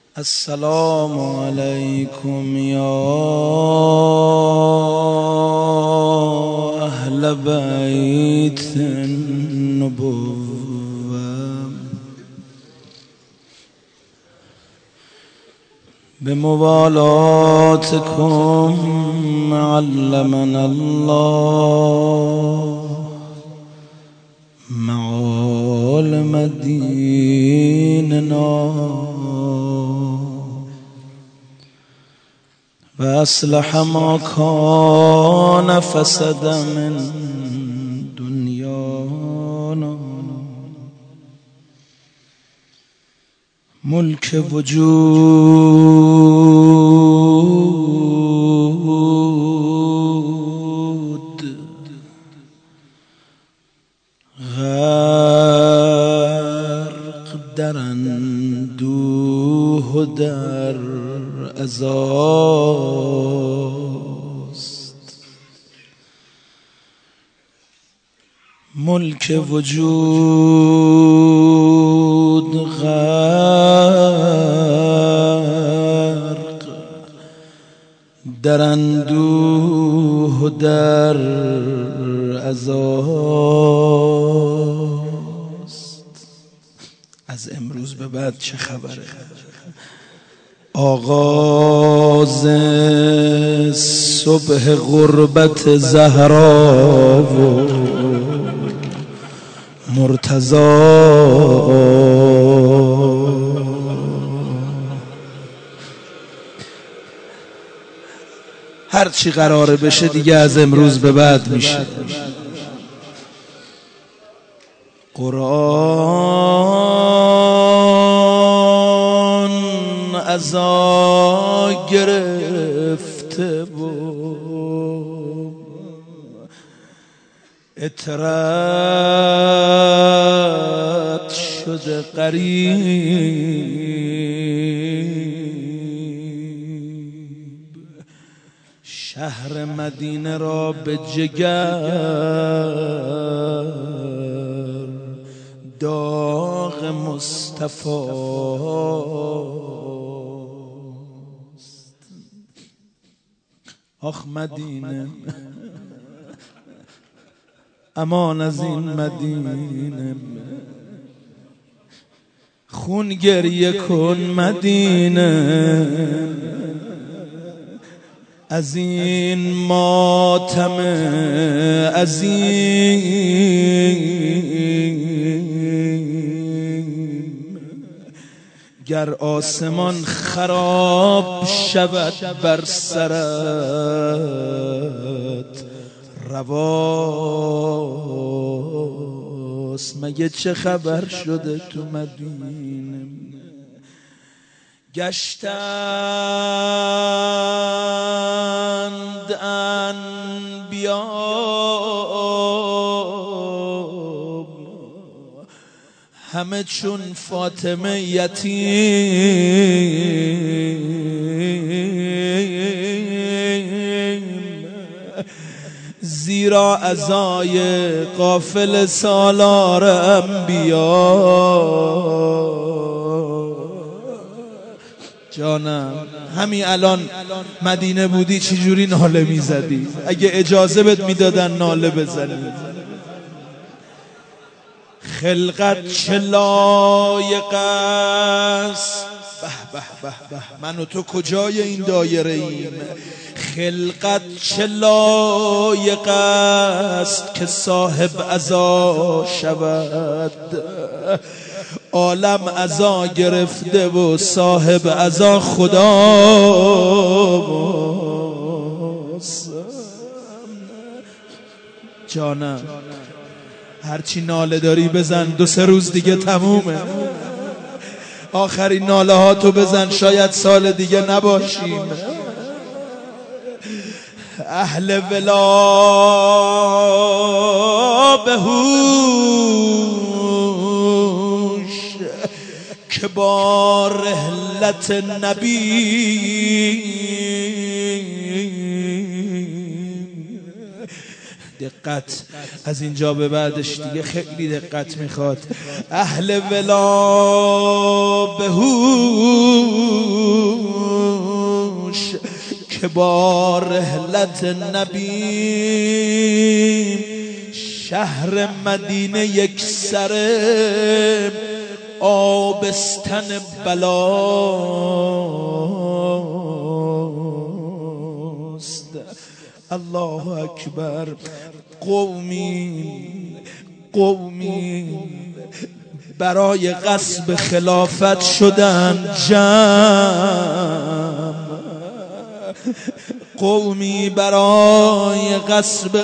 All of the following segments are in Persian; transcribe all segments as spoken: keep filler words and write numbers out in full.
السلام علیکم یا اهل بیت النبوة بموالاتكم علمنا الله معالم ديننا وأصلح ما كان فسد من دنيانا ملك وجود غرق در اندوه و در عزاست ملک وجود غرق در اندوه و در عزاست. از امروز به بعد چه خبره؟ آغاز صبح غربت زهرا و مرتضی هر چی قراره بشه دیگه از امروز به بعد میشه. قرآن عزا گرفته بود اطرت شده قریب شهر مدینه را به جگر داغ مصطفی آخ مدینه امان از این مدینه خون گریه کن مدینه از این ماتم عظیم گر آسمان خراب شود بر سرت رواست. مگه چه خبر شده تو مدینه؟ گشتند انبیا همه چون فاطمه یتیم زیرا عزای قافل سالار انبیا. جانم همین الان مدینه بودی چی جوری ناله میزدی؟ اگه اجازه بهت میدادن ناله بزنی. خلقت چه لایق است به به به به من و تو کجای این دایره ایم؟ خلقت چه لایق است که صاحب عزا شود؟ عالم عزا گرفته و صاحب عزا خداست. جانم هرچی ناله داری بزن، دو سه روز دیگه تمومه. آخرین ناله ها تو بزن، شاید سال دیگه نباشیم. اهل ولا بهوش که با رحلت نبی دقت از اینجا به بعدش دیگه خیلی دقت میخواد. اهل ولا بهوش که با رحلت نبی شهر مدینه یک سر آبستن بلاست. الله اکبر. قومی قومی برای غصب خلافت شدن جمع، قومی برای غصب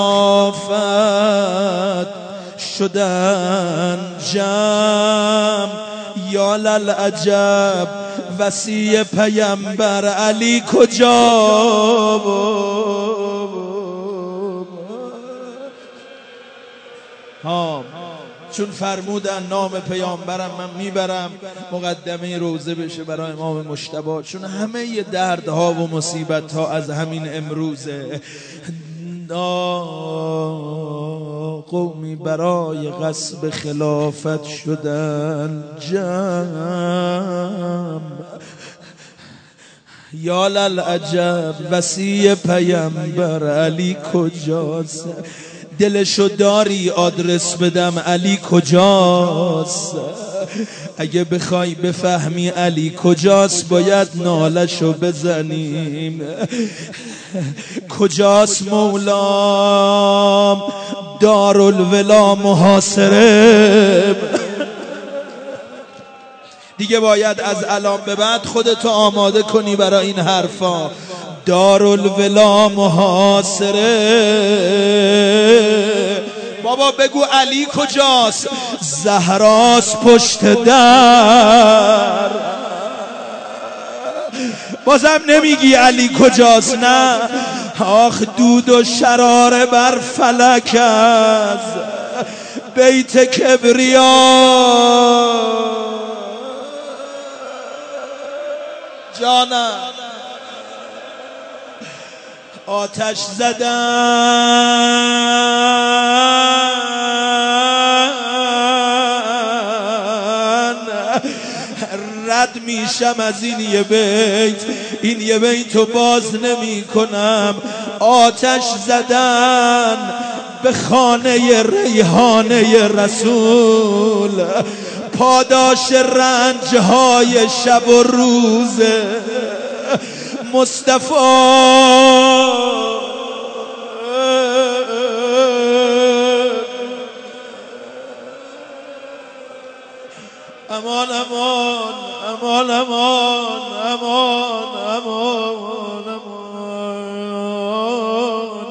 خلافت شدن جمع. یا للعجب وصی پیامبر علی کجا؟ ها چون فرمودن نام پیامبرم من میبرم مقدمه روزه بشه برای امام مجتبی، چون همه دردها و مصیبت ها از همین امروزه. قومی برای غصب خلافت شدن جمع. یا للعجب وصی پیامبر علی کجاست؟ دلشو داری آدرس بدم علی کجاست؟ اگه بخوای بفهمی علی کجاست باید نالشو بزنیم. کجاست مولام؟ دارالولا محاصره. دیگه باید از الان به بعد خودتو آماده کنی برای این حرفا. دارالولا محاصره. بابا بگو علی کجاست؟ زهراست پشت در. بازم نمیگی علی کجاست؟ نه. آخ دود و شراره بر فلک از بیت کبریا. جانم آتش زدن رد میشم از این یه بیت، این یه بیتو باز نمی کنم. آتش زدن به خانه ریحانه رسول، پاداش رنجهای شب و روز مصطفی. امان امان امان امان امان امان امان.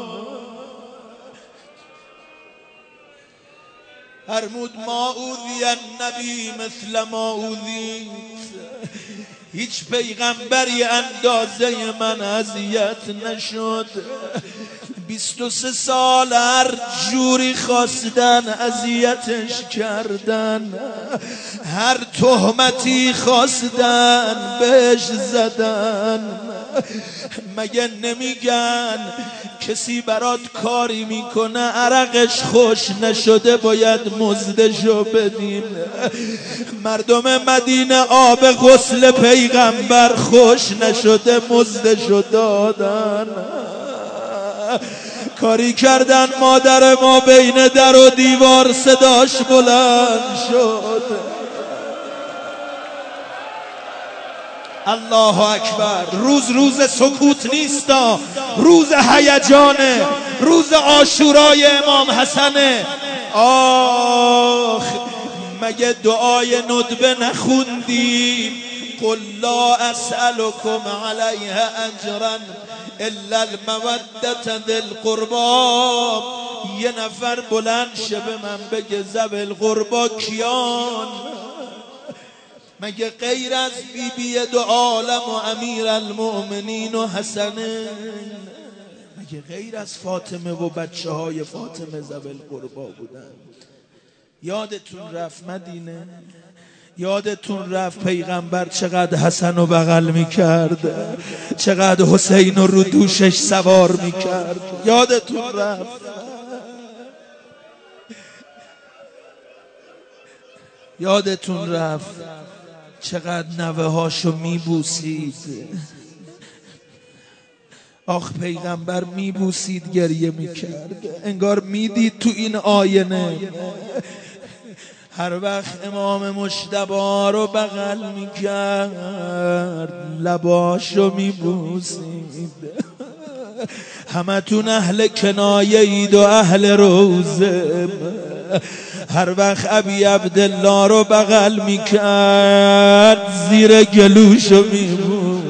فرمود ما اوذی النبی مثل ما اوذیت، هیچ پیغمبری اندازه من اذیت نشد. بیست و سه سال هر جوری خواستن اذیتش کردن، هر تهمتی خواستن بهش زدن. مگه نمیگن کسی برات کاری میکنه عرقش خوش نشده باید مزدشو بدیم؟ مردم مدینه آب غسل پیغمبر خوش نشده مزدشو دادن. کاری کردن مادر ما بین در و دیوار صداش بلند شد. الله اکبر. روز روز سکوت نیستا، روز هیجانه، روز عاشورای امام حسنه. آخ مگه دعای ندبه نخوندی؟ قل لا اسألكم علیه اجرا الا المودة ذی القربا. یه نفر بلند شه به من بگه ذوی القربا کیان؟ مگه غیر از بی بی دو عالم و امیر المؤمنین و حسنه؟ مگه غیر از فاطمه و بچه های فاطمه ذوی القربا بودن؟ یادتون رفت مدینه؟ یادتون رفت پیغمبر چقدر حسن و بغل میکرد، چقدر حسین رو دوشش سوار میکرد؟ یادتون رفت؟ یادتون رفت چقدر نوه هاشو میبوسید؟ آخ پیغمبر میبوسید گریه میکرد، انگار میدید تو این آینه هر وقت امام مجتبی رو بغل میکرد لباشو میبوسید. همتون اهل کنایه اید و اهل روزه. هر وقت ابی عبدالله رو بغل میکرد زیر گلوشو میبوسید.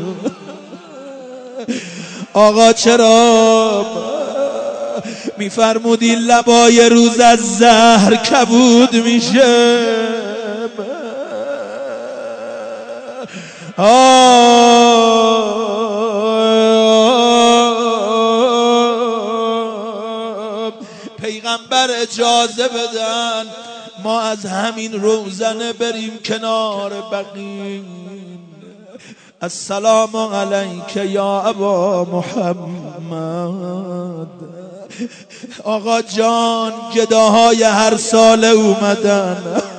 آقا چرا میفرمودی لبای روز از زهر کبود میشه؟ پیغمبر اجازه بدن ما از همین روزنه بریم کنار بقیع. السلام علیک یا ابا محمد. آقا جان گداهای هر ساله اومدن.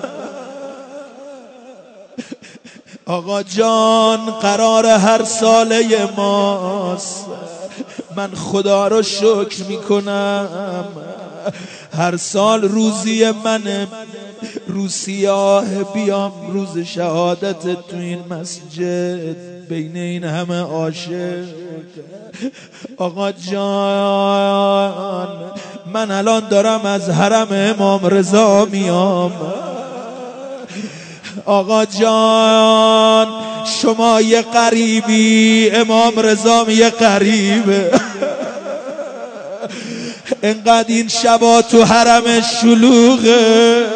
آقا جان قرار هر ساله ماست. من خدا رو شکر میکنم هر سال روزی منه، روز سیاه بیام روز شهادت تو این مسجد بین این همه عاشق. آقا جان من الان دارم از حرم امام رضا میام. آقا جان شما یه قریبی، امام رضا یه قریبه. انقدر این شبا تو حرم شلوغه.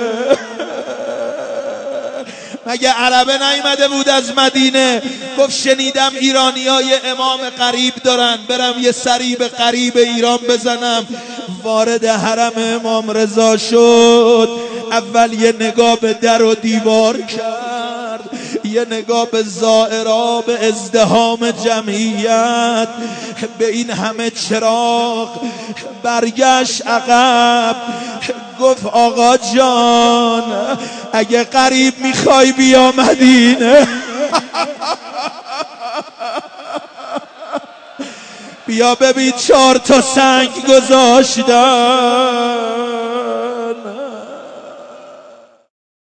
مگه عربه نیامده بود از مدینه گفت شنیدم ایرانیای امام قریب دارن، برم یه سری به قریب ایران بزنم. وارد حرم امام رضا شد، اول یه نگاه به در و دیوار کرد، یه نگاه به زائرا، به ازدحام جمعیت، به این همه چراغ. برگشت عقب گفت آقا جان اگه قریب میخوای بیا مدینه. بیا ببین چهار تا سنگ گذاشتم.